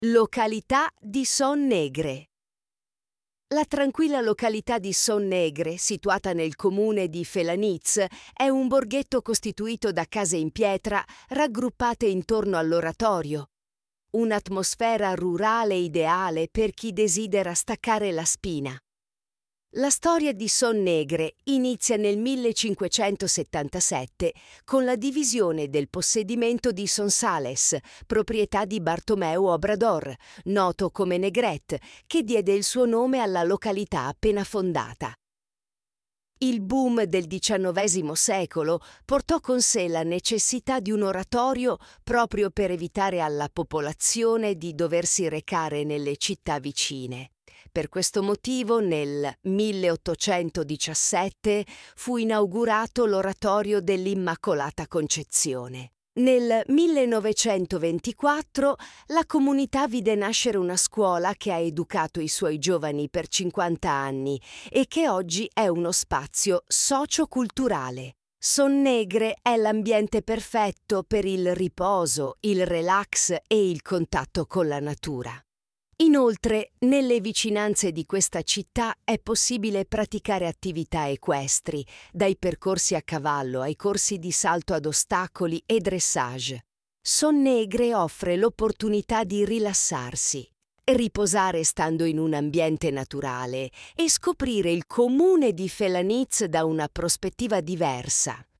Località di Son-Negre. La tranquilla località di Son-Negre, situata nel comune di Felanitz, è un borghetto costituito da case in pietra raggruppate intorno all'oratorio. Un'atmosfera rurale ideale per chi desidera staccare la spina. La storia di Son-Negre inizia nel 1577 con la divisione del possedimento di Sonsales, proprietà di Bartomeu Obrador, noto come Negret, che diede il suo nome alla località appena fondata. Il boom del XIX secolo portò con sé la necessità di un oratorio proprio per evitare alla popolazione di doversi recare nelle città vicine. Per questo motivo nel 1817 fu inaugurato l'oratorio dell'Immacolata Concezione. Nel 1924 la comunità vide nascere una scuola che ha educato i suoi giovani per 50 anni e che oggi è uno spazio socioculturale. Son-Negre è l'ambiente perfetto per il riposo, il relax e il contatto con la natura. Inoltre, nelle vicinanze di questa città è possibile praticare attività equestri, dai percorsi a cavallo ai corsi di salto ad ostacoli e dressage. Son-Negre offre l'opportunità di rilassarsi, riposare stando in un ambiente naturale e scoprire il comune di Felanitz da una prospettiva diversa.